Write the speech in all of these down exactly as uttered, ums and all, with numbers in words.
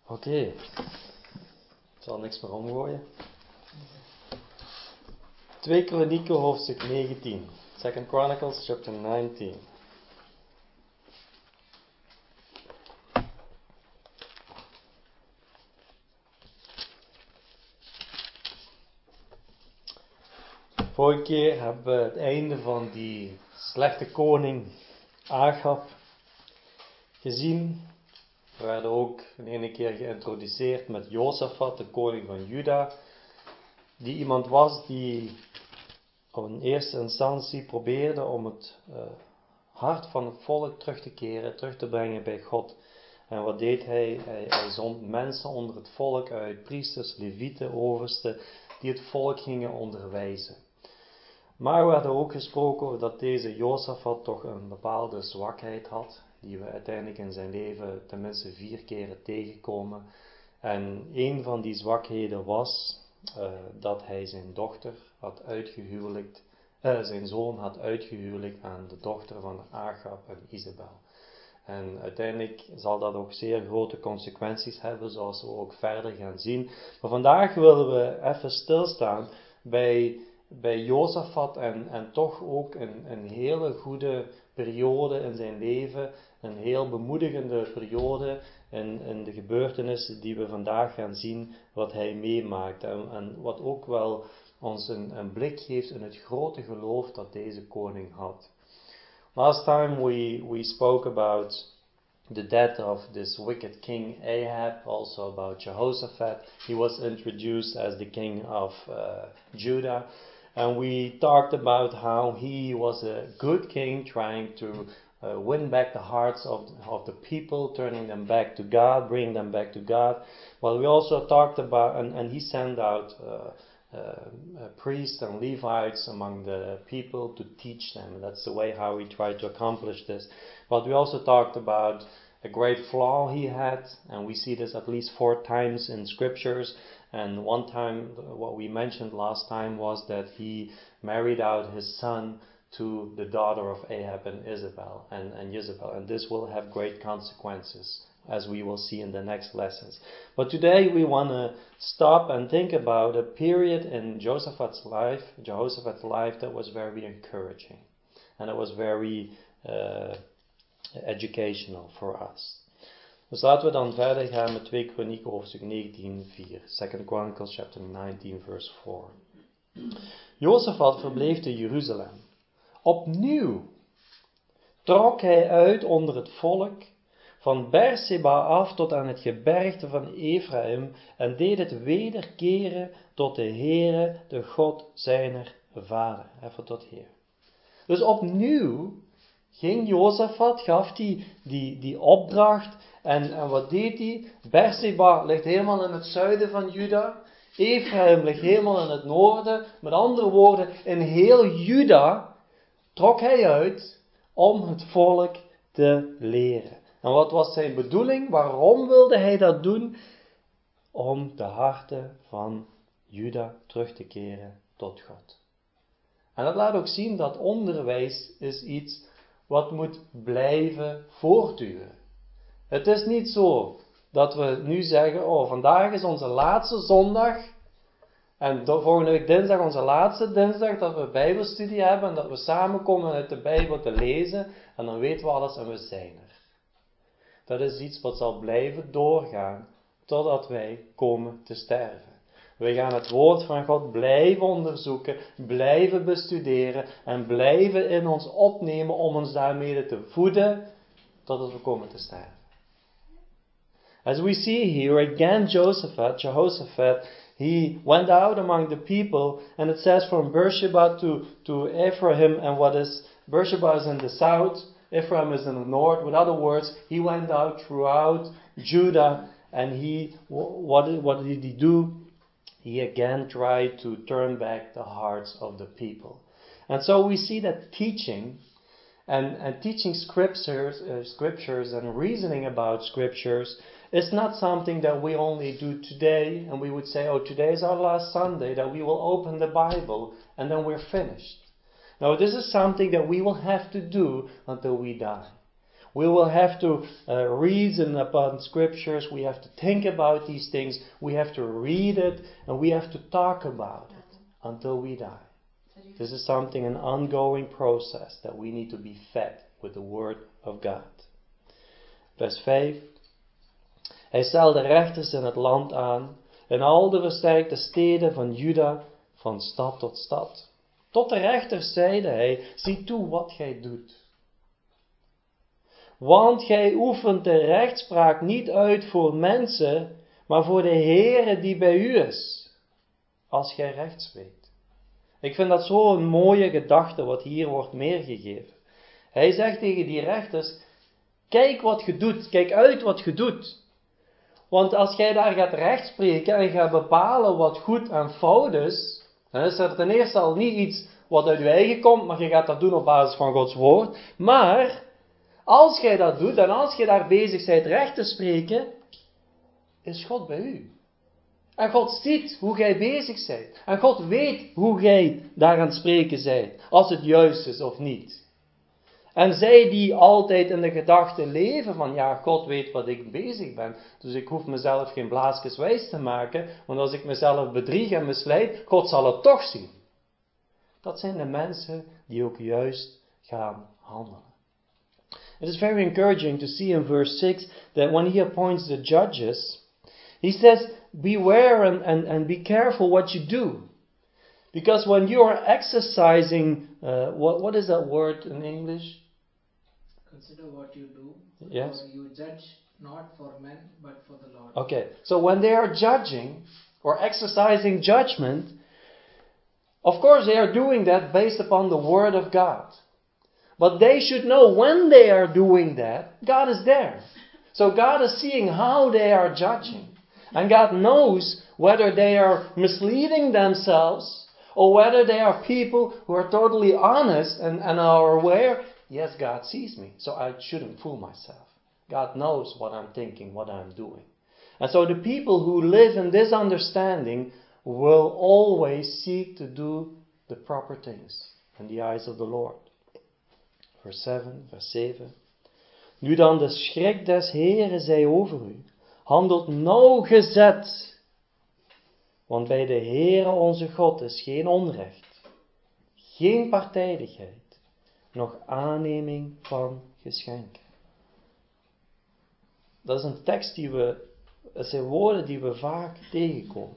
Oké, okay. Ik zal niks meer omgooien. twee Kronieken hoofdstuk negentien. Second Chronicles chapter nineteen. Vorige keer hebben we het einde van die slechte koning Agab gezien. We werden ook een ene keer geïntroduceerd met Josafat, de koning van Juda. Die iemand was die in eerste instantie probeerde om het uh, hart van het volk terug te keren, terug te brengen bij God. En wat deed hij? Hij, hij zond mensen onder het volk uit, priesters, levieten, oversten, die het volk gingen onderwijzen. Maar we hadden ook gesproken over dat deze Josafat toch een bepaalde zwakheid had, die we uiteindelijk in zijn leven tenminste vier keren tegenkomen. En een van die zwakheden was uh, dat hij zijn dochter had uitgehuwelijkt, uh, zijn zoon had uitgehuwelijkt aan de dochter van Agab en Isabel. En uiteindelijk zal dat ook zeer grote consequenties hebben, zoals we ook verder gaan zien. Maar vandaag willen we even stilstaan bij, bij Josafat en, en toch ook een, een hele goede periode in zijn leven, een heel bemoedigende periode in, in de gebeurtenissen die we vandaag gaan zien, wat hij meemaakt. En, en wat ook wel ons een, een blik geeft in het grote geloof dat deze koning had. Last time we, we spoke about the death of this wicked king Ahab, also about Jehoshaphat. He was introduced as the king of uh, Judah. And we talked about how he was a good king trying to uh, win back the hearts of, of the people, turning them back to God, bringing them back to God. Well, we also talked about, and, and he sent out uh, Uh, uh, priests and Levites among the people to teach them. And that's the way how he tried to accomplish this. But we also talked about a great flaw he had, and we see this at least four times in scriptures. And one time, what we mentioned last time was that he married out his son to the daughter of Ahab and Isabel and, and Jezebel, and this will have great consequences, as we will see in the next lessons. But today we want to stop and think about a period in Josaphat's life, Jehoshaphat's life that was very encouraging. And it was very uh, educational for us. Dus laten we dan verder gaan met twee Kronieken hoofdstuk negentien, vier. Second Chronicles chapter nineteen verse four. Josaphat verbleef te Jeruzalem. Opnieuw trok hij uit onder het volk van Berseba af tot aan het gebergte van Ephraim en deed het wederkeren tot de Heere, de God zijner vader. Even tot hier. Dus opnieuw ging Josaphat, gaf hij die, die opdracht en, en wat deed hij? Berseba ligt helemaal in het zuiden van Juda. Ephraim ligt helemaal in het noorden. Met andere woorden, in heel Juda trok hij uit om het volk te leren. En wat was zijn bedoeling? Waarom wilde hij dat doen? Om de harten van Juda terug te keren tot God. En dat laat ook zien dat onderwijs is iets wat moet blijven voortduren. Het is niet zo dat we nu zeggen, oh, vandaag is onze laatste zondag en volgende week dinsdag onze laatste dinsdag dat we bijbelstudie hebben en dat we samenkomen uit de Bijbel te lezen en dan weten we alles en we zijn er. Dat is iets wat zal blijven doorgaan totdat wij komen te sterven. We gaan het woord van God blijven onderzoeken, blijven bestuderen en blijven in ons opnemen om ons daarmee te voeden totdat we komen te sterven. As we see here again, Josaphat, Jehoshaphat, he went out among the people, and it says from Beersheba to, to Ephraim, and what is, Beersheba is in the south, Ephraim is in the north. With other words, he went out throughout Judah, and he, what, what did he do? He again tried to turn back the hearts of the people. And so we see that teaching, and, and teaching scriptures, uh, scriptures and reasoning about scriptures is not something that we only do today, and we would say, oh, today is our last Sunday, that we will open the Bible, and then we're finished. No, this is something that we will have to do until we die. We will have to uh, reason upon scriptures. We have to think about these things. We have to read it. And we have to talk about it until we die. This is something, an ongoing process that we need to be fed with the word of God. Vers vijf. Hij stelde rechters in het land aan, in al de versterkte steden van Juda, van stad tot stad. Tot de rechters zeide hij, zie toe wat gij doet. Want gij oefent de rechtspraak niet uit voor mensen, maar voor de Heere die bij u is, als gij recht spreekt. Ik vind dat zo'n mooie gedachte wat hier wordt meegegeven. Hij zegt tegen die rechters, kijk wat je doet, kijk uit wat je doet. Want als jij daar gaat rechtspreken en gaat bepalen wat goed en fout is, dan is er ten eerste al niet iets wat uit je eigen komt, maar je gaat dat doen op basis van Gods woord. Maar, als jij dat doet en als je daar bezig bent recht te spreken, is God bij u. En God ziet hoe jij bezig bent. En God weet hoe jij daar aan het spreken bent, als het juist is of niet. En zij die altijd in de gedachte leven van, ja, God weet wat ik bezig ben, dus ik hoef mezelf geen blaasjes wijs te maken, want als ik mezelf bedrieg en misleid, God zal het toch zien. Dat zijn de mensen die ook juist gaan handelen. It is very encouraging to see in verse six that when he appoints the judges, he says, beware and, and, and be careful what you do. Because when you are exercising, uh, what, what is that word in English? Consider what you do, Yes. for you judge not for men, but for the Lord. Okay, so when they are judging or exercising judgment, of course they are doing that based upon the Word of God. But they should know when they are doing that, God is there. So God is seeing how they are judging. And God knows whether they are misleading themselves or whether they are people who are totally honest and, and are aware, yes, God sees me, so I shouldn't fool myself. God knows what I'm thinking, what I'm doing. And so the people who live in this understanding will always seek to do the proper things in the eyes of the Lord. Vers seven, vers zeven. Nu dan de schrik des Heeren zij over u. Handelt nauwgezet. Want bij de Heere onze God is geen onrecht, geen partijdigheid, noch aanneming van geschenken. Dat is een tekst die we, dat zijn woorden die we vaak tegenkomen.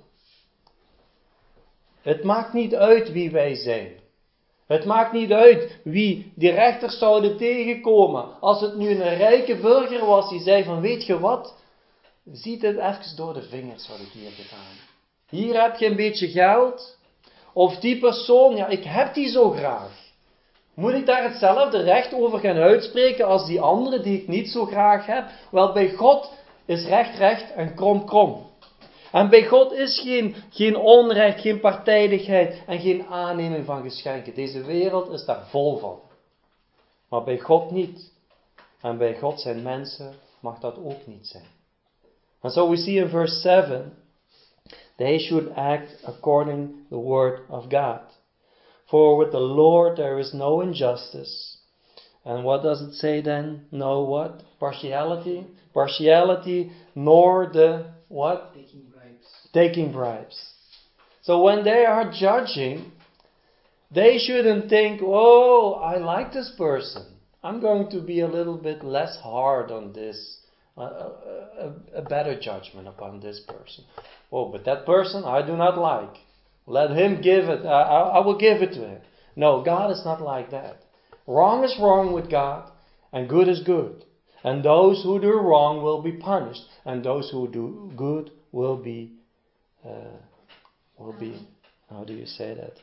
Het maakt niet uit wie wij zijn. Het maakt niet uit wie die rechters zouden tegenkomen. Als het nu een rijke burger was die zei van, weet je wat, ziet het even door de vingers wat ik hier gedaan heb. Hier heb je een beetje geld. Of die persoon, ja, ik heb die zo graag. Moet ik daar hetzelfde recht over gaan uitspreken als die andere die ik niet zo graag heb? Wel, bij God is recht recht en krom krom. En bij God is geen, geen onrecht, geen partijdigheid en geen aanneming van geschenken. Deze wereld is daar vol van. Maar bij God niet. En bij God zijn mensen mag dat ook niet zijn. And so we see in verse seven, they should act according the word of God. For with the Lord there is no injustice. And what does it say then? No what? Partiality? Partiality, nor the what? Taking bribes. Taking bribes. So when they are judging, they shouldn't think, oh, I like this person. I'm going to be a little bit less hard on this. A, a, a better judgment upon this person. Oh, but that person I do not like. Let him give it. I, I, I will give it to him. No, God is not like that. Wrong is wrong with God, and good is good. And those who do wrong will be punished, and those who do good will be, uh, will be. How do you say that?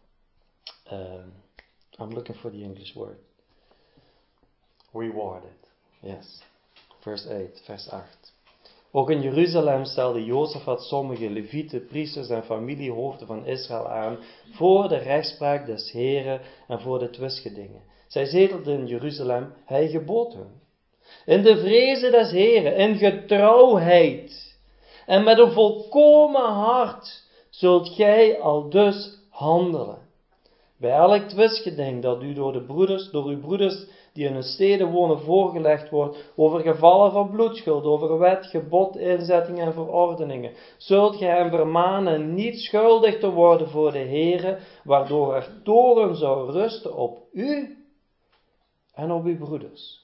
Um, I'm looking for the English word. Rewarded. Yes. Vers eight, vers acht. Ook in Jeruzalem stelde Jozefat sommige levieten, priesters en familiehoofden van Israël aan voor de rechtspraak des Heren en voor de twistgedingen. Zij zetelden in Jeruzalem, hij gebood hun. In de vreze des Heren, in getrouwheid en met een volkomen hart zult gij al dus handelen. Bij elk twistgeding dat u door de broeders, door uw broeders die in hun steden wonen voorgelegd wordt, over gevallen van bloedschuld, over wet, gebod, inzettingen en verordeningen, zult gij hem vermanen niet schuldig te worden voor de Heere, waardoor er toorn zou rusten op u en op uw broeders.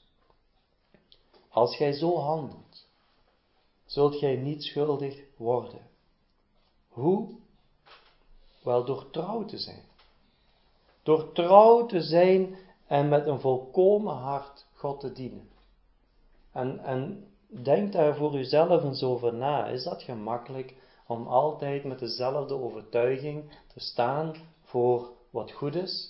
Als gij zo handelt, zult gij niet schuldig worden. Hoe? Wel door trouw te zijn. Door trouw te zijn en met een volkomen hart God te dienen. En, en denk daar voor uzelf eens over na. Is dat gemakkelijk om altijd met dezelfde overtuiging te staan voor wat goed is?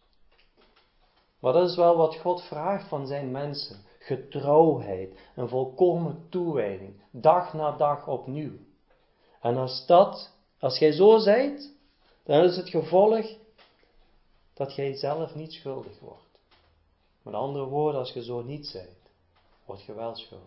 Maar dat is wel wat God vraagt van zijn mensen. Getrouwheid, een volkomen toewijding, dag na dag opnieuw. En als dat, als jij zo zijt, dan is het gevolg dat jij zelf niet schuldig wordt. Met andere woorden, als je zo niet zijt, word je wel schuldig.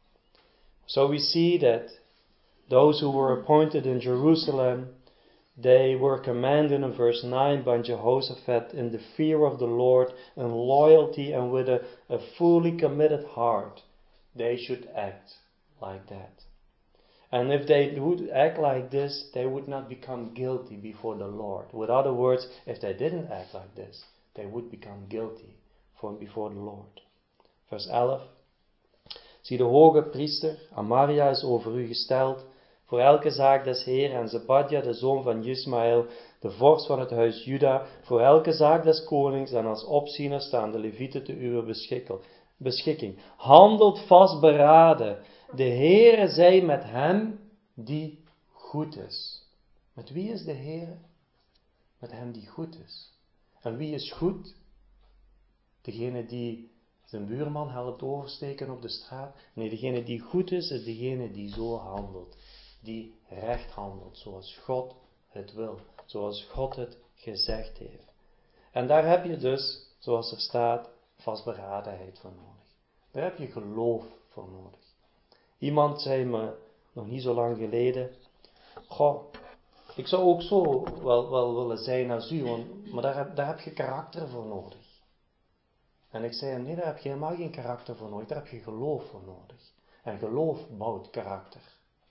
So we see that those who were appointed in Jerusalem, they were commanded in verse nine by Jehoshaphat in the fear of the Lord, in loyalty and with a, a fully committed heart. They should act like that. And if they would act like this, they would not become guilty before the Lord. With other words, if they didn't act like this, they would become guilty for, before the Lord. Vers elf. Zie, de hoge priester, Amaria, is over u gesteld, voor elke zaak des Heeren, en Zebadja, de zoon van Ismaël, de vorst van het huis Juda, voor elke zaak des konings, en als opziener staan de levieten te uw beschikking. Handelt vastberaden. De Heere zij met hem die goed is. Met wie is de Heere? Met hem die goed is. En wie is goed? Degene die zijn buurman helpt oversteken op de straat. Nee, degene die goed is, is degene die zo handelt. Die recht handelt, zoals God het wil. Zoals God het gezegd heeft. En daar heb je dus, zoals er staat, vastberadenheid voor nodig. Daar heb je geloof voor nodig. Iemand zei me nog niet zo lang geleden, goh, ik zou ook zo wel, wel willen zijn als u, want, maar daar heb, daar heb je karakter voor nodig. En ik zei hem, nee, daar heb je helemaal geen karakter voor nodig, daar heb je geloof voor nodig. En geloof bouwt karakter.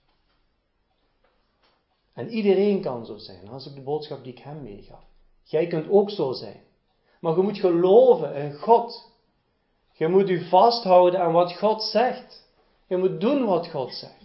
En iedereen kan zo zijn, dat is ook de boodschap die ik hem meegaf. Jij kunt ook zo zijn. Maar je moet geloven in God. Je moet je vasthouden aan wat God zegt. Je moet doen wat God zegt.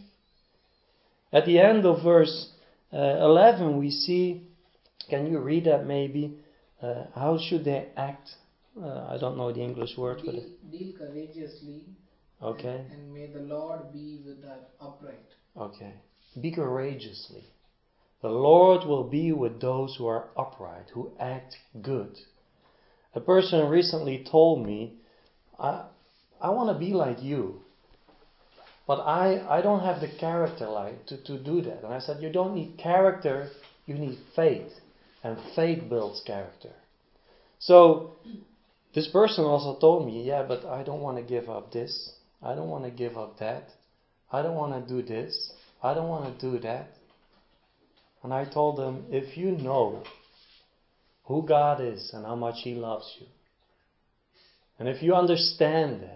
At the end of verse uh, eleven we see, can you read that maybe? Uh, how should they act? Uh, I don't know the English word for Deal, it. deal courageously. Okay. And, and may the Lord be with the upright. Okay. Be courageously. The Lord will be with those who are upright, who act good. A person recently told me, I, I want to be like you. But I, I don't have the character like to, to do that. And I said, you don't need character, you need faith. And faith builds character. So, this person also told me, yeah, but I don't want to give up this. I don't want to give up that. I don't want to do this. I don't want to do that. And I told him, if you know who God is and how much He loves you, and if you understand that,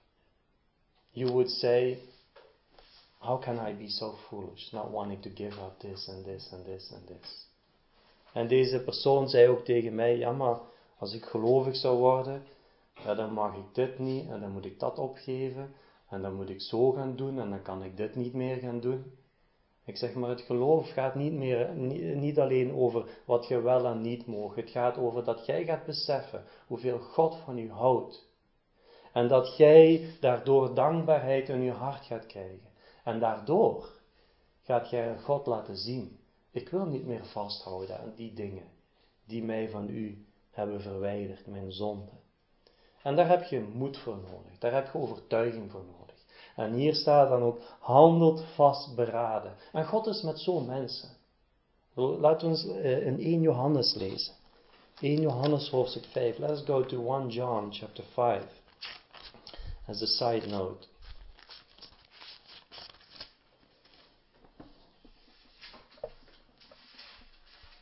you would say, how can I be so foolish, not wanting to give up this and this and this and this. En deze persoon zei ook tegen mij, ja maar als ik gelovig zou worden, ja, dan mag ik dit niet en dan moet ik dat opgeven en dan moet ik zo gaan doen en dan kan ik dit niet meer gaan doen. Ik zeg maar, het geloof gaat niet, meer, niet, niet alleen over wat je wel en niet mag. Het gaat over dat jij gaat beseffen hoeveel God van u houdt. En dat jij daardoor dankbaarheid in je hart gaat krijgen. En daardoor gaat jij aan God laten zien, ik wil niet meer vasthouden aan die dingen die mij van u hebben verwijderd, mijn zonde. En daar heb je moed voor nodig, daar heb je overtuiging voor nodig. En hier staat dan ook, handelt vastberaden. En God is met zo'n mensen. Laten we eens in Eerste Johannes lezen. Eerste Johannes hoofdstuk vijf. Let's go to First John chapter five. As a side note.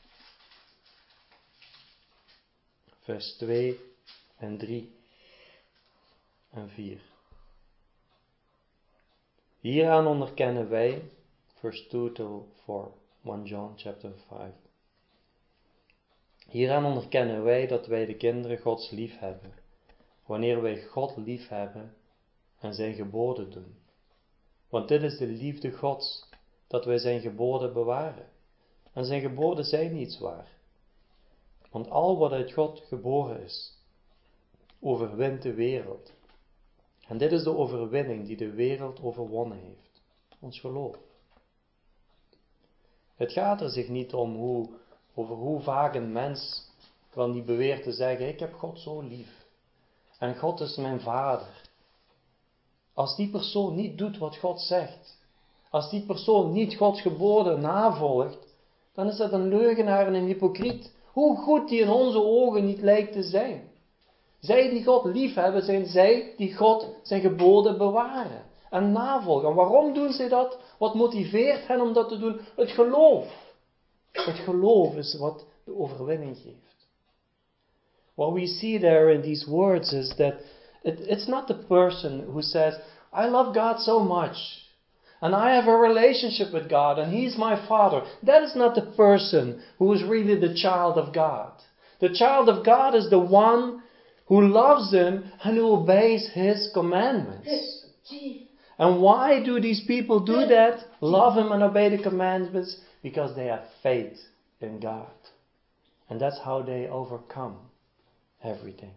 Vers twee en drie. en vier. Hieraan onderkennen wij, verse two to four, First John chapter five. Hieraan onderkennen wij dat wij de kinderen Gods lief hebben, wanneer wij God lief hebben en zijn geboden doen. Want dit is de liefde Gods, dat wij zijn geboden bewaren. En zijn geboden zijn niet zwaar. Want al wat uit God geboren is, overwint de wereld. En dit is de overwinning die de wereld overwonnen heeft. Ons geloof. Het gaat er zich niet om hoe, over hoe vaak een mens wel niet beweert te zeggen, ik heb God zo lief. En God is mijn vader. Als die persoon niet doet wat God zegt, als die persoon niet Gods geboden navolgt, dan is dat een leugenaar en een hypocriet. Hoe goed die in onze ogen niet lijkt te zijn. Zij die God lief hebben, zijn zij die God zijn geboden bewaren en navolgen. En waarom doen zij dat? Wat motiveert hen om dat te doen? Het geloof. Het geloof is wat de overwinning geeft. What we see there in these words is that it, it's not the person who says, I love God so much. And I have a relationship with God and He's my Father. That is not the person who is really the child of God. The child of God is the one who loves Him and who obeys His commandments. And why do these people do that? Love Him and obey the commandments? Because they have faith in God. And that's how they overcome everything.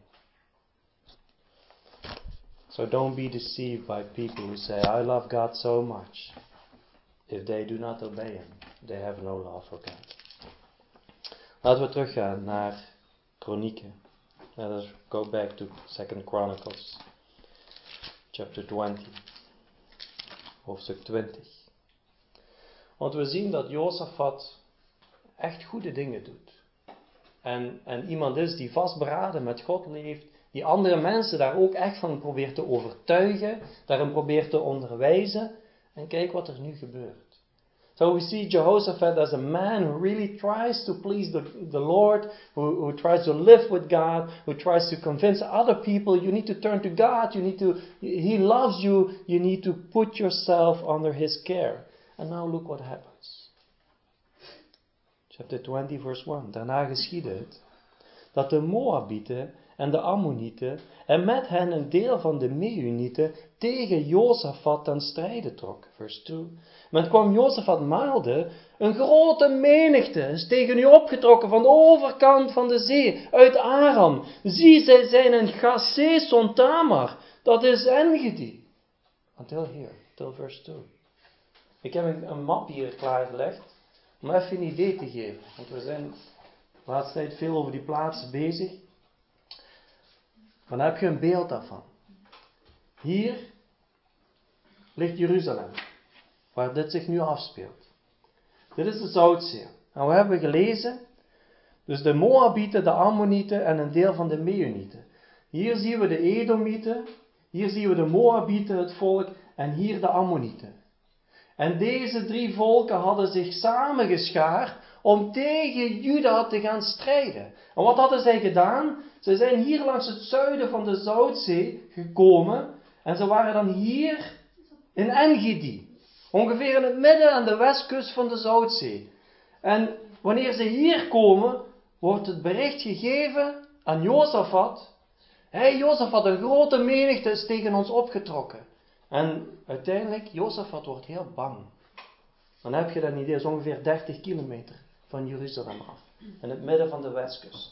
So don't be deceived by people who say, I love God so much. If they do not obey Him, they have no love for God. Laten we teruggaan naar Kronieken. Let us go back to Second Chronicles, chapter twenty. Hoofdstuk twintig. Want we zien dat Josafat echt goede dingen doet. En, en iemand is die vastberaden met God leeft, die andere mensen daar ook echt van probeert te overtuigen, daarin probeert te onderwijzen. En kijk wat er nu gebeurt. So we see Jehoshaphat as a man who really tries to please the, the Lord, who, who tries to live with God, who tries to convince other people, you need to turn to God, you need to, He loves you, you need to put yourself under His care. And now look what happens. Chapter twenty verse one. Daarna geschiedde het, dat de Moabieten en de Ammonieten en met hen een deel van de Meunieten tegen Josafat ten strijde trok. Vers two. Men kwam Josafat maalde, een grote menigte is tegen u opgetrokken van de overkant van de zee, uit Aram. Zie, zij zijn in Gazeson Tamar, dat is Engedi. Until here, till verse two. Ik heb een, een map hier klaargelegd, om even een idee te geven. Want we zijn de laatste tijd veel over die plaatsen bezig. Maar dan heb je een beeld daarvan. Hier ligt Jeruzalem, waar dit zich nu afspeelt. Dit is de Zoutzee. En we hebben gelezen, dus de Moabieten, de Ammonieten en een deel van de Meunieten. Hier zien we de Edomieten, hier zien we de Moabieten, het volk, en hier de Ammonieten. En deze drie volken hadden zich samengeschaard om tegen Juda te gaan strijden. En wat hadden zij gedaan? Ze zijn hier langs het zuiden van de Zoutzee gekomen. En ze waren dan hier in Engedi. Ongeveer in het midden aan de westkust van de Zoutzee. En wanneer ze hier komen, wordt het bericht gegeven aan Josafat. Hé hey, Josafat, een grote menigte is tegen ons opgetrokken. En uiteindelijk, Josafat wordt heel bang. Dan heb je dat idee, dat is ongeveer dertig kilometer van Jeruzalem af. In het midden van de westkust.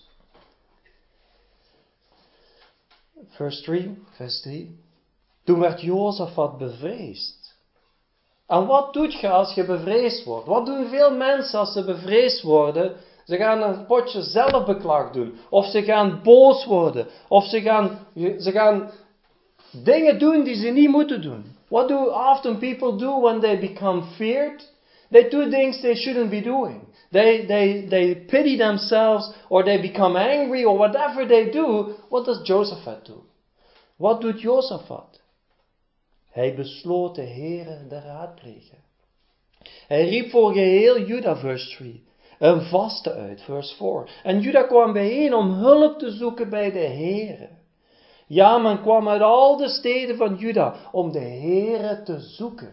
Vers drie, vers drie. Toen werd Josafat bevreesd. En wat doet je als je bevreesd wordt? Wat doen veel mensen als ze bevreesd worden? Ze gaan een potje zelfbeklag doen. Of ze gaan boos worden. Of ze gaan, ze gaan dingen doen die ze niet moeten doen. What do often people do when they become feared? They do things they shouldn't be doing. They, they, they pity themselves or they become angry or whatever they do. What does Josaphat do? Wat doet Josaphat? Hij besloot de Heere te raadplegen. Hij riep voor geheel Juda, vers drie, een vaste uit, vers vier. En Juda kwam bijeen om hulp te zoeken bij de Heere. Ja, men kwam uit al de steden van Juda om de Heere te zoeken.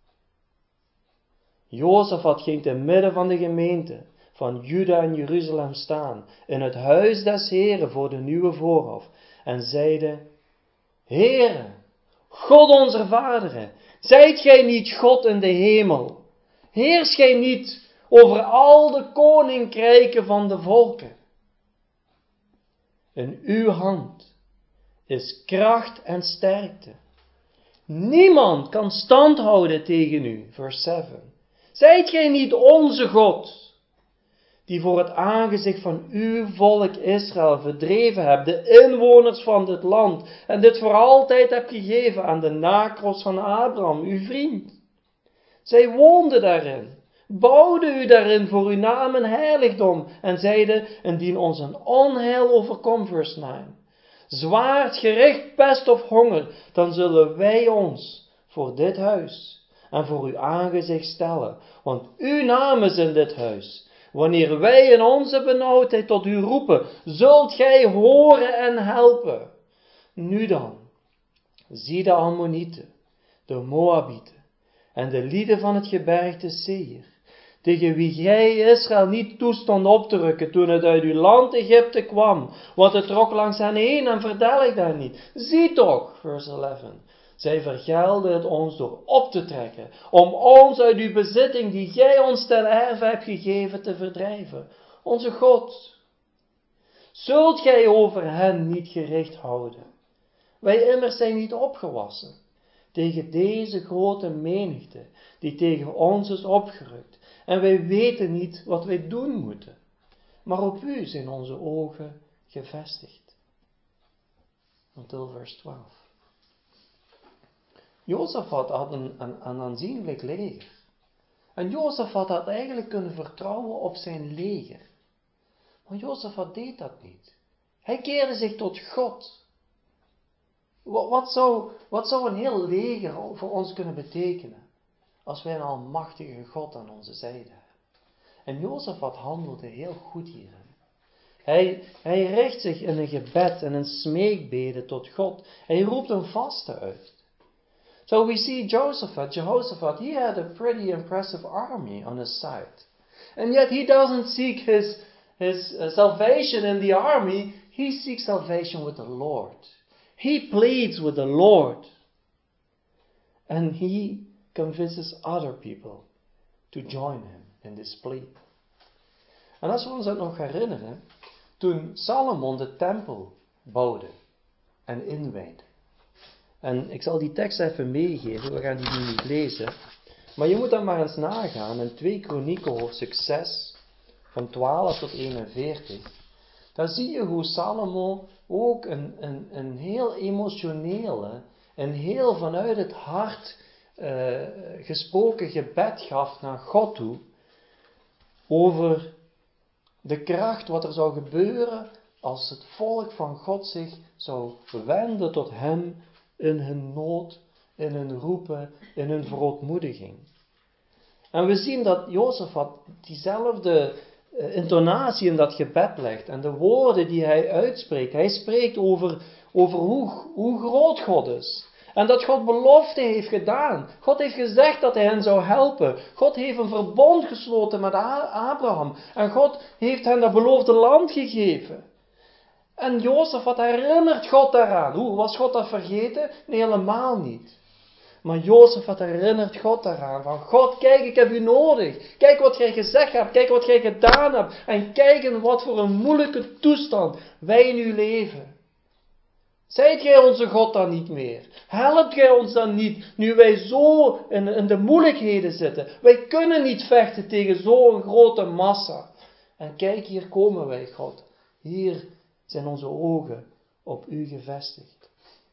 Jozefat ging te midden van de gemeente van Juda en Jeruzalem staan, in het huis des Heeren voor de nieuwe voorhof, en zeide: Heere, God onze vaderen, zijt gij niet God in de hemel? Heers gij niet over al de koninkrijken van de volken? In uw hand is kracht en sterkte. Niemand kan stand houden tegen u. Vers zeven. Zijt gij niet onze God, die voor het aangezicht van uw volk Israël verdreven hebt, de inwoners van dit land, en dit voor altijd hebt gegeven aan de nakros van Abraham, uw vriend? Zij woonden daarin, bouwden u daarin voor uw naam een heiligdom, en zeiden: indien ons een onheil overkomt, vers negen, zwaard, gericht, pest of honger, dan zullen wij ons voor dit huis en voor uw aangezicht stellen, want uw naam is in dit huis. Wanneer wij in onze benauwdheid tot u roepen, zult gij horen en helpen. Nu dan, zie de Ammonieten, de Moabieten en de lieden van het gebergte Seir, tegen wie gij Israël niet toestond op te rukken toen het uit uw land Egypte kwam, want het trok langs hen heen en verdelgde hen niet. Zie toch, vers elf, zij vergelden het ons door op te trekken, om ons uit uw bezitting die gij ons ten erve hebt gegeven te verdrijven. Onze God, zult gij over hen niet gericht houden? Wij immers zijn niet opgewassen tegen deze grote menigte die tegen ons is opgerukt, en wij weten niet wat wij doen moeten. Maar op u zijn onze ogen gevestigd. Until vers twaalf. Jozefat had een, een, een aanzienlijk leger. En Jozefat had eigenlijk kunnen vertrouwen op zijn leger. Maar Jozefat deed dat niet. Hij keerde zich tot God. Wat, wat, zou, wat zou een heel leger voor ons kunnen betekenen als wij een almachtige God aan onze zijde hebben? En Jozefat handelde heel goed hierin. Hij, hij richt zich in een gebed en een smeekbede tot God. Hij roept een vaste uit. So we see Josephat, Jehoshaphat, he had a pretty impressive army on his side. And yet he doesn't seek his, his uh, salvation in the army, he seeks salvation with the Lord. He pleads with the Lord. And he convinces other people to join him in this plea. En als we ons dat nog herinneren, toen Salomon de tempel bouwde en inwijdde. En ik zal die tekst even meegeven, we gaan die nu niet lezen. Maar je moet dan maar eens nagaan in twee Kronieken hoofdstuk zes, van twaalf tot eenenveertig. Daar zie je hoe Salomo ook een, een, een heel emotionele, een heel vanuit het hart uh, gesproken gebed gaf naar God toe. Over de kracht wat er zou gebeuren als het volk van God zich zou wenden tot hem in hun nood, in hun roepen, in hun verootmoediging. En we zien dat Jozefat diezelfde uh, intonatie in dat gebed legt en de woorden die hij uitspreekt. Hij spreekt over, over hoe, hoe groot God is. En dat God belofte heeft gedaan. God heeft gezegd dat hij hen zou helpen. God heeft een verbond gesloten met Abraham. En God heeft hen dat beloofde land gegeven. En Jozefat herinnert God daaraan. Hoe, was God dat vergeten? Nee, helemaal niet. Maar Jozefat herinnert God daaraan. Van God, kijk, ik heb u nodig. Kijk wat jij gezegd hebt. Kijk wat jij gedaan hebt. En kijk in wat voor een moeilijke toestand wij nu leven. Zijt gij onze God dan niet meer? Helpt gij ons dan niet, nu wij zo in, in de moeilijkheden zitten? Wij kunnen niet vechten tegen zo'n grote massa. En kijk, hier komen wij, God. Hier zijn onze ogen op u gevestigd.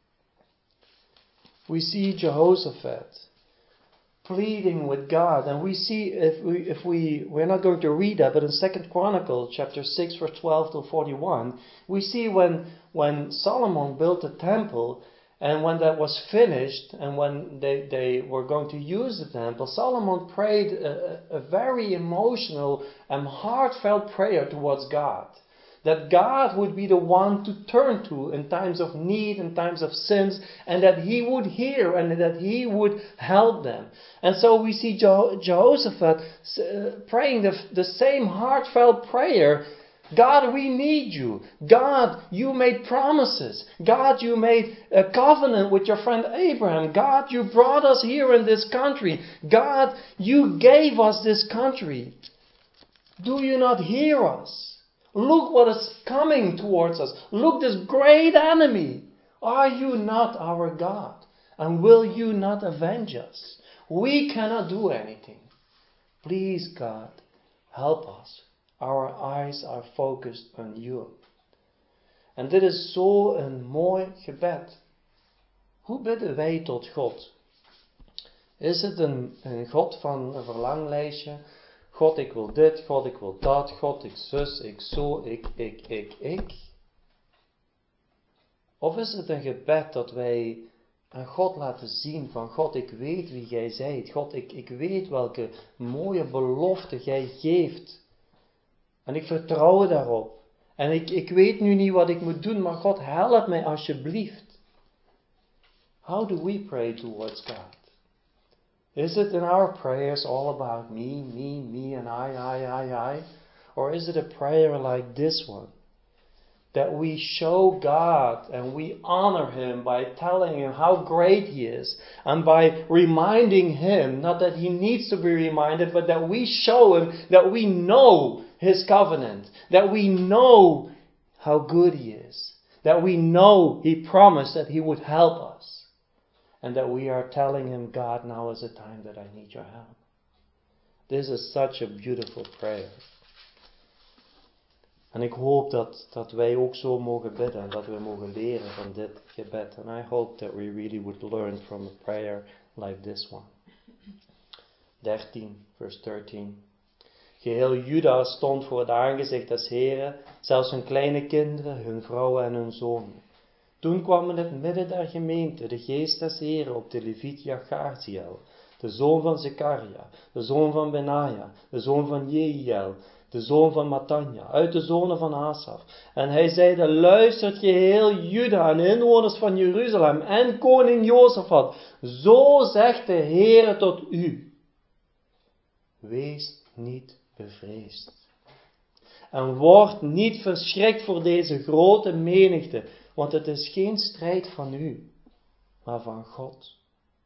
We see Jehoshaphat pleading with God, and we see, if we, if we, we're not going to read that, but in Second Chronicles chapter six, verse twelve to forty-one, we see when, when Solomon built the temple, and when that was finished, and when they, they were going to use the temple, Solomon prayed a, a very emotional and heartfelt prayer towards God. That God would be the one to turn to in times of need, in times of sins, and that He would hear and that He would help them. And so we see Je- Jehoshaphat uh, praying the, the same heartfelt prayer. God, we need you. God, you made promises. God, you made a covenant with your friend Abraham. God, you brought us here in this country. God, you gave us this country. Do you not hear us? Look what is coming towards us. Look, this great enemy. Are you not our God? And will you not avenge us? We cannot do anything. Please, God, help us. Our eyes are focused on you. En dit is zo een mooi gebed. Hoe bidden wij tot God? Is het een, een God van een verlanglijstje? God, ik wil dit, God, ik wil dat, God, ik zus, ik zo, ik, ik, ik, ik. Of is het een gebed dat wij aan God laten zien van God, ik weet wie jij zijt. God, ik, ik weet welke mooie belofte jij geeft. En ik vertrouw daarop. En ik, ik weet nu niet wat ik moet doen, maar God, help mij alsjeblieft. How do we pray towards God? Is it in our prayers all about me, me, me, and I, I, I, I? Or is it a prayer like this one? That we show God and we honor Him by telling Him how great He is. And by reminding Him, not that He needs to be reminded, but that we show Him that we know His covenant. That we know how good He is. That we know He promised that He would help us. And that we are telling Him, God, now is the time that I need your help. This is such a beautiful prayer. En ik hoop dat, dat wij ook zo mogen bidden en dat we mogen leren van dit gebed. And I hope that we really would learn from a prayer like this one. dertien, vers dertien. Geheel Juda stond voor het aangezicht des Heren, zelfs hun kleine kinderen, hun vrouwen en hun zonen. Toen kwam in het midden der gemeente de geest des Heren op de leviet Jachaziel, de zoon van Zekaria, de zoon van Benaja, de zoon van Jehiel, de zoon van Matanja, uit de zonen van Asaf. En hij zeide, luistert geheel Juda en inwoners van Jeruzalem en koning Jozefat, zo zegt de Heere tot u. Wees niet bevreesd. En word niet verschrikt voor deze grote menigte, want het is geen strijd van u, maar van God.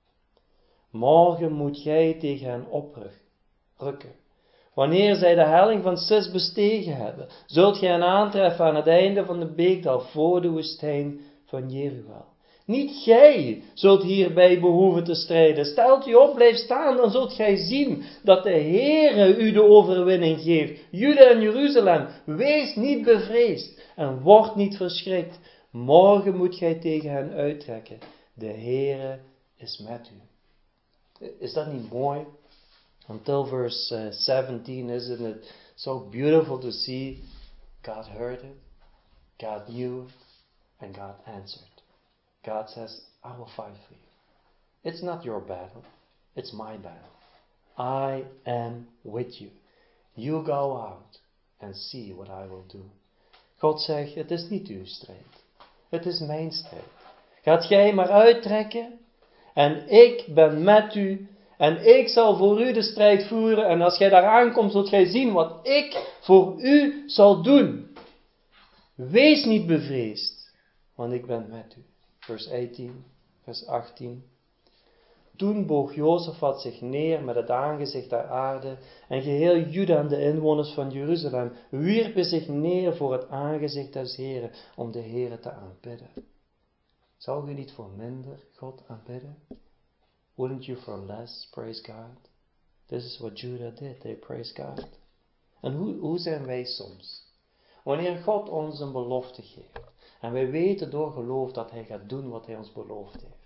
Morgen moet gij tegen hen oprukken. Wanneer zij de helling van Sis bestegen hebben, zult gij hen aantreffen aan het einde van de beekdal voor de woestijn van Jeruel. Niet gij zult hierbij behoeven te strijden. Stelt u op, blijf staan, dan zult gij zien dat de Heere u de overwinning geeft. Juda en Jeruzalem, wees niet bevreesd en word niet verschrikt. Morgen moet gij tegen hen uittrekken. De Heere is met u. Is dat niet mooi? Until verse uh, seventeen, isn't it so beautiful to see God heard it, God knew it, and God answered. God says, I will fight for you. It's not your battle, it's my battle. I am with you. You go out and see what I will do. God zegt, het is niet uw strijd. Het is mijn strijd. Gaat gij maar uittrekken en ik ben met u. En ik zal voor u de strijd voeren. En als gij daar aankomt, zult gij zien wat ik voor u zal doen. Wees niet bevreesd, want ik ben met u. Vers achttien, vers achttien. Toen boog Jozefat zich neer met het aangezicht der aarde. En geheel Juda en de inwoners van Jeruzalem wierpen zich neer voor het aangezicht des Heren om de Heren te aanbidden. Zou u niet voor minder God aanbidden? Wouldn't you for less praise God? This is what Judah did. They praised God. En hoe, hoe zijn wij soms? Wanneer God ons een belofte geeft. En wij weten door geloof dat Hij gaat doen wat Hij ons beloofd heeft.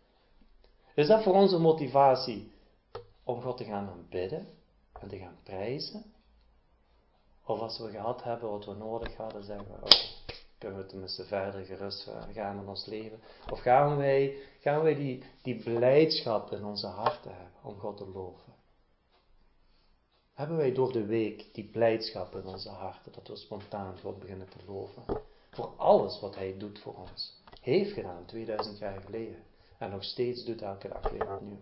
Is dat voor ons een motivatie om God te gaan aanbidden en te gaan prijzen? Of als we gehad hebben wat we nodig hadden, zeggen we, oh, kunnen we tenminste verder gerust gaan in ons leven? Of gaan wij, gaan wij die, die blijdschap in onze harten hebben om God te loven? Hebben wij door de week die blijdschap in onze harten, dat we spontaan God beginnen te loven. Voor alles wat hij doet voor ons. Heeft gedaan tweeduizend jaar geleden. En nog steeds doet elke dag weer opnieuw.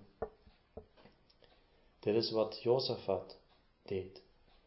Dit is wat Jozefat deed.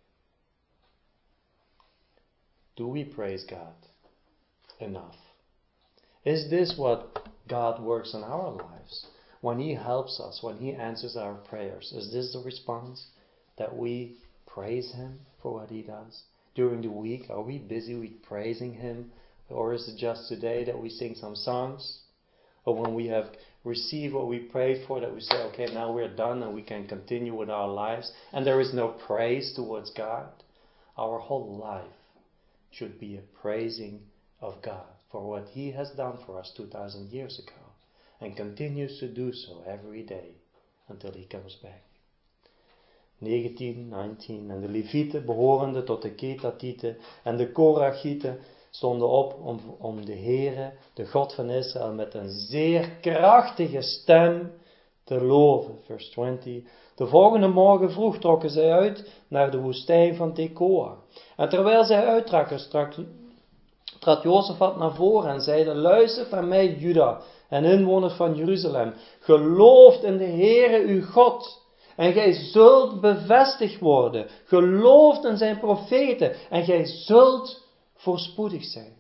Do we praise God enough? Is this what God works in our lives? When he helps us, when he answers our prayers, is this the response? That we praise him for what he does? During the week, are we busy with praising him? Or is it just today that we sing some songs? Or when we have received what we prayed for, that we say, okay, now we're done and we can continue with our lives, and there is no praise towards God? Our whole life should be a praising of God for what he has done for us two thousand years ago, and continues to do so every day until he comes back. negentien, negentien. En de Levieten, behorende tot de Ketatieten en de Korachieten, stonden op om, om de Heere, de God van Israël, met een zeer krachtige stem te loven. Vers twintig. De volgende morgen vroeg trokken zij uit naar de woestijn van Tekoa. En terwijl zij uittrokken, trad Jozefat naar voren en zeide: luistert naar mij, Juda en inwoners van Jeruzalem. Gelooft in de Heere uw God. En gij zult bevestigd worden. Gelooft in zijn profeten. En gij zult voorspoedig zijn.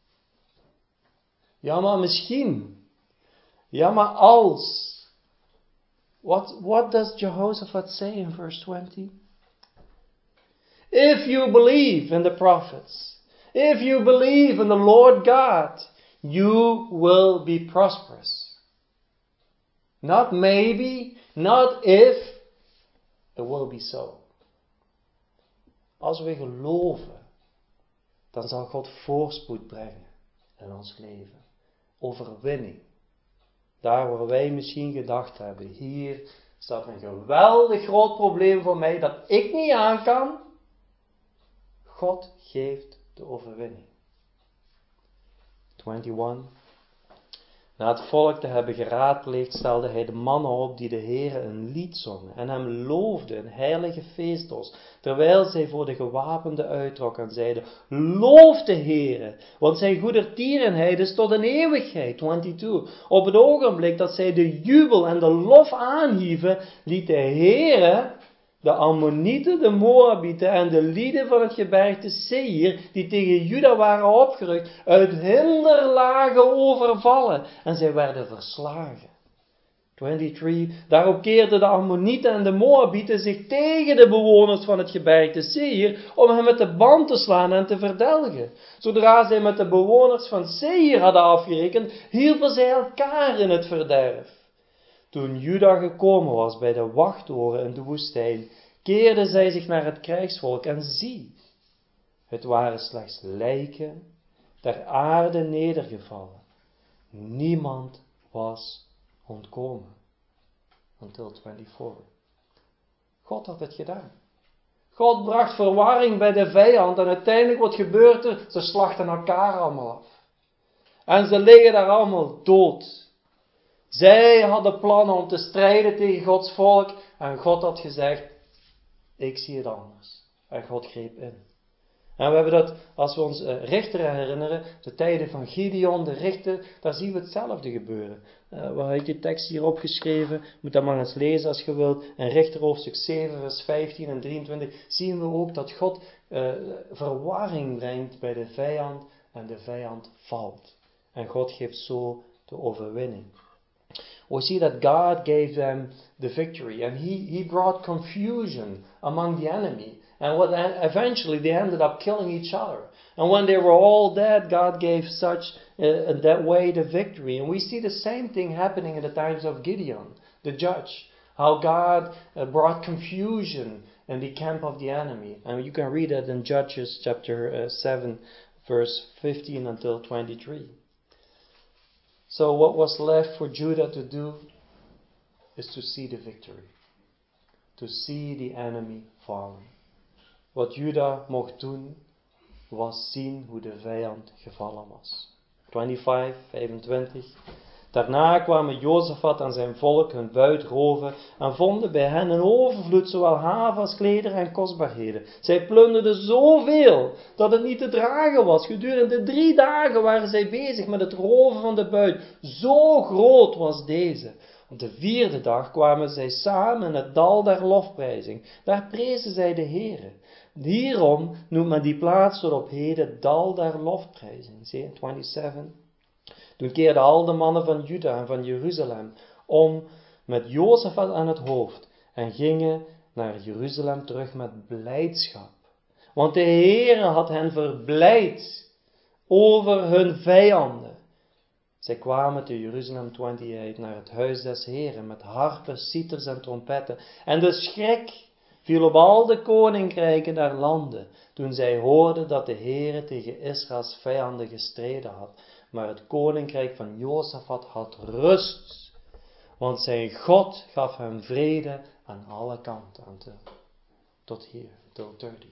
Ja, maar misschien. Ja, maar als. What, what does Jehoshaphat say in verse twenty? If you believe in the prophets, if you believe in the Lord God, you will be prosperous. Not maybe, not if, it will be so. Als we geloven, dan zal God voorspoed brengen in ons leven. Overwinning. Daar waar wij misschien gedacht hebben, hier staat een geweldig groot probleem voor mij dat ik niet aan kan. God geeft de overwinning. eenentwintig. Na het volk te hebben geraadpleegd, stelde hij de mannen op die de Heere een lied zongen en hem loofden in heilige feestels, terwijl zij voor de gewapenden uittrokken en zeiden: loof de Heere, want zijn goedertierenheid is tot een eeuwigheid. tweeëntwintig. Op het ogenblik dat zij de jubel en de lof aanhieven, liet de Heere de Ammonieten, de Moabieten en de lieden van het gebergte Seir, die tegen Juda waren opgerukt, uit hinderlagen overvallen. En zij werden verslagen. drieëntwintig. Daarop keerden de Ammonieten en de Moabieten zich tegen de bewoners van het gebergte Seir, om hen met de band te slaan en te verdelgen. Zodra zij met de bewoners van Seir hadden afgerekend, hielpen zij elkaar in het verderf. Toen Juda gekomen was bij de wachttoren in de woestijn, keerden zij zich naar het krijgsvolk en zie, het waren slechts lijken ter aarde nedergevallen. Niemand was ontkomen. Until twenty-four. God had het gedaan. God bracht verwarring bij de vijand en uiteindelijk wat gebeurt er? Ze slachten elkaar allemaal af. En ze liggen daar allemaal dood. Zij hadden plannen om te strijden tegen Gods volk en God had gezegd: ik zie het anders. En God greep in. En we hebben dat, als we ons uh, richteren herinneren, de tijden van Gideon, de richter, daar zien we hetzelfde gebeuren. Uh, waar heb ik die tekst hier opgeschreven? Moet dat maar eens lezen als je wilt. In Richter hoofdstuk zeven, vers vijftien en drieëntwintig zien we ook dat God uh, verwarring brengt bij de vijand en de vijand valt. En God geeft zo de overwinning. We see that God gave them the victory, and he, he brought confusion among the enemy. And what eventually they ended up killing each other. And when they were all dead, God gave such uh, in that way the victory. And we see the same thing happening in the times of Gideon, the judge. How God uh, brought confusion in the camp of the enemy. And you can read that in Judges chapter uh, seven, verse fifteen until twenty-three. So what was left for Judah to do is to see the victory. To see the enemy falling. Wat Juda mocht doen, was zien hoe de vijand gevallen was. vijfentwintig, vijfentwintig. Daarna kwamen Jozefat en zijn volk hun buit roven en vonden bij hen een overvloed, zowel haven als klederen en kostbaarheden. Zij plunderden zoveel dat het niet te dragen was. Gedurende drie dagen waren zij bezig met het roven van de buit. Zo groot was deze. Op de vierde dag kwamen zij samen in het dal der lofprijzing. Daar prezen zij de Heere. Hierom noemt men die plaats tot op heden dal der lofprijzing. Zie je, zevenentwintig. Toen keerden al de mannen van Juda en van Jeruzalem om met Jozefat aan het hoofd en gingen naar Jeruzalem terug met blijdschap. Want de Heere had hen verblijd over hun vijanden. Zij kwamen te Jeruzalem twintig naar het huis des Heeren met harpen, citers en trompetten. En de schrik viel op al de koninkrijken der landen, toen zij hoorden dat de Heere tegen Israëls vijanden gestreden had. Maar het koninkrijk van Jozefat had rust, want zijn God gaf hem vrede aan alle kanten. Tot hier, tot dertig.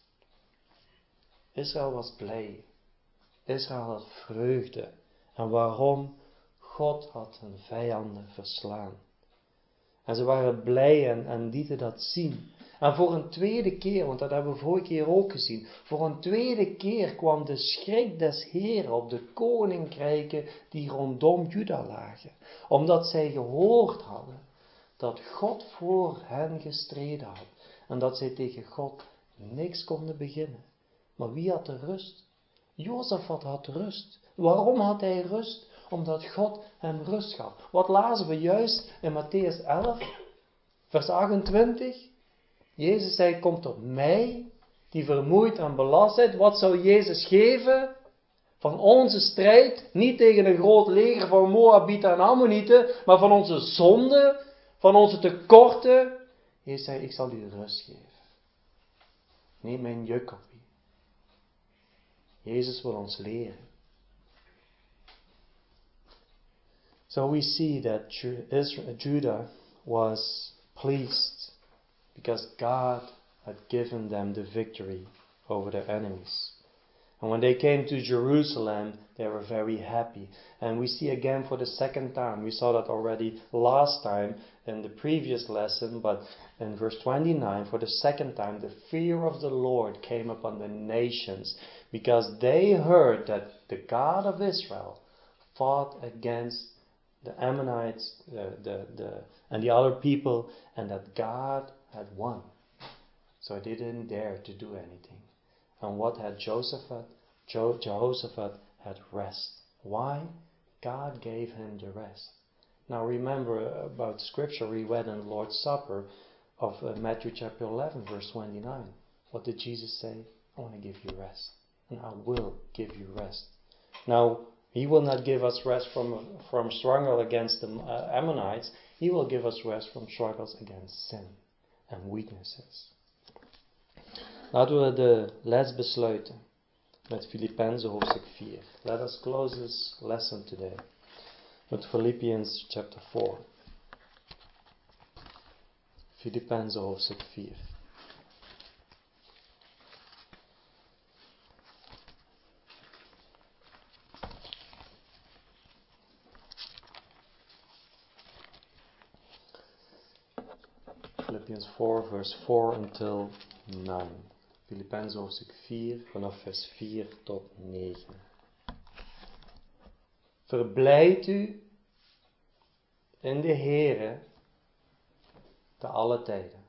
Israël was blij. Israël had vreugde. En waarom? God had hun vijanden verslaan. En ze waren blij en, en lieten dat zien. En voor een tweede keer, want dat hebben we vorige keer ook gezien, voor een tweede keer kwam de schrik des Heeren op de koninkrijken die rondom Juda lagen. Omdat zij gehoord hadden dat God voor hen gestreden had. En dat zij tegen God niks konden beginnen. Maar wie had de rust? Jozefat had rust. Waarom had hij rust? Omdat God hem rust gaf. Wat lazen we juist in Mattheüs elf, vers achtentwintig? Jezus zei, kom tot mij, die vermoeid en belast zijt. Wat zou Jezus geven? Van onze strijd, niet tegen een groot leger van Moabieten en Ammonieten, maar van onze zonden, van onze tekorten. Jezus zei, ik zal u rust geven. Neem mijn juk op u. Jezus wil ons leren. So we see that Judah was pleased because God had given them the victory over their enemies. And when they came to Jerusalem, they were very happy. And we see again for the second time, we saw that already last time in the previous lesson, but in verse twenty-nine, for the second time, the fear of the Lord came upon the nations, because they heard that the God of Israel fought against the Ammonites the, the, the, and the other people, and that God had won. So they didn't dare to do anything. And what had Josephat? Jo- Jehoshaphat had rest. Why? God gave him the rest. Now remember about scripture we read in the Lord's Supper of uh, Matthew chapter eleven verse twenty-nine. What did Jesus say? I want to give you rest. And I will give you rest. Now, He will not give us rest from, from struggle against the uh, Ammonites. He will give us rest from struggles against sin and weaknesses. Laten we de les besluiten met Filippenzen hoofdstuk vier. Let us close this lesson today with Philippians chapter four. Filippenzen hoofdstuk vier. Philippians four verse four until nine. Filippenzen hoofdstuk vier vanaf vers vier tot negen. Verblijd u in de Heere te alle tijden.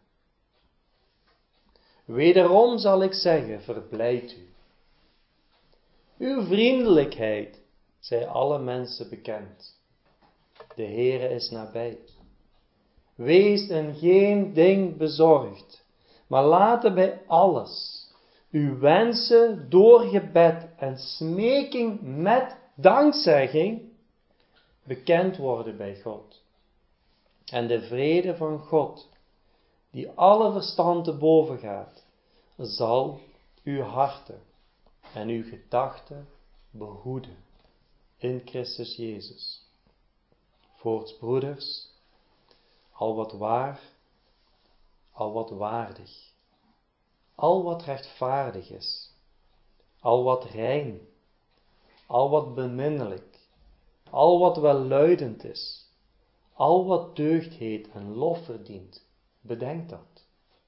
Wederom zal ik zeggen, verblijd u. Uw vriendelijkheid zij alle mensen bekend. De Heere is nabij. Wees in geen ding bezorgd, maar laten bij alles uw wensen door gebed en smeking met dankzegging bekend worden bij God. En de vrede van God, die alle verstand te boven gaat, zal uw harten en uw gedachten behoeden in Christus Jezus. Voorts, broeders, al wat waar, al wat waardig, al wat rechtvaardig is, al wat rein, al wat beminnelijk, al wat welluidend is, al wat deugd heet en lof verdient, bedenk dat.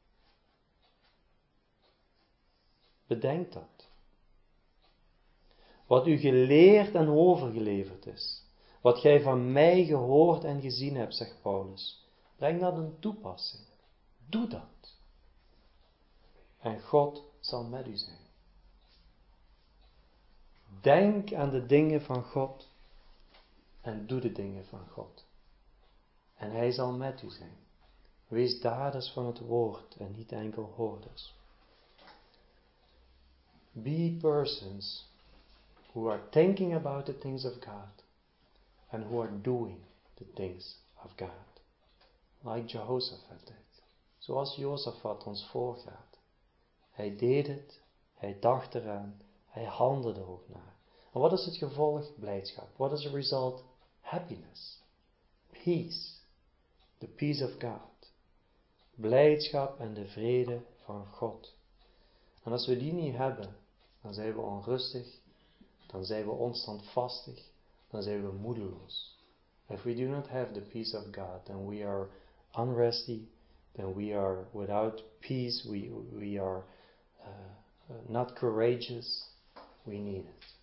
Bedenk dat. Wat u geleerd en overgeleverd is, wat gij van mij gehoord en gezien hebt, zegt Paulus, breng dat in toepassing. Doe dat. En God zal met u zijn. Denk aan de dingen van God en doe de dingen van God. En Hij zal met u zijn. Wees daders van het woord en niet enkel hoorders. Be persons who are thinking about the things of God and who are doing the things of God. Like Jehoshaphat deed. Zoals Jozefat ons voorgaat. Hij deed het, hij dacht eraan, hij handelde er ook naar. En wat is het gevolg? Blijdschap. What is the result? Happiness. Peace. The peace of God. Blijdschap en de vrede van God. En als we die niet hebben, dan zijn we onrustig, dan zijn we onstandvastig, dan zijn we moedeloos. If we do not have the peace of God, then we are unresty, then we are without peace, we, we are uh, not courageous, we need it.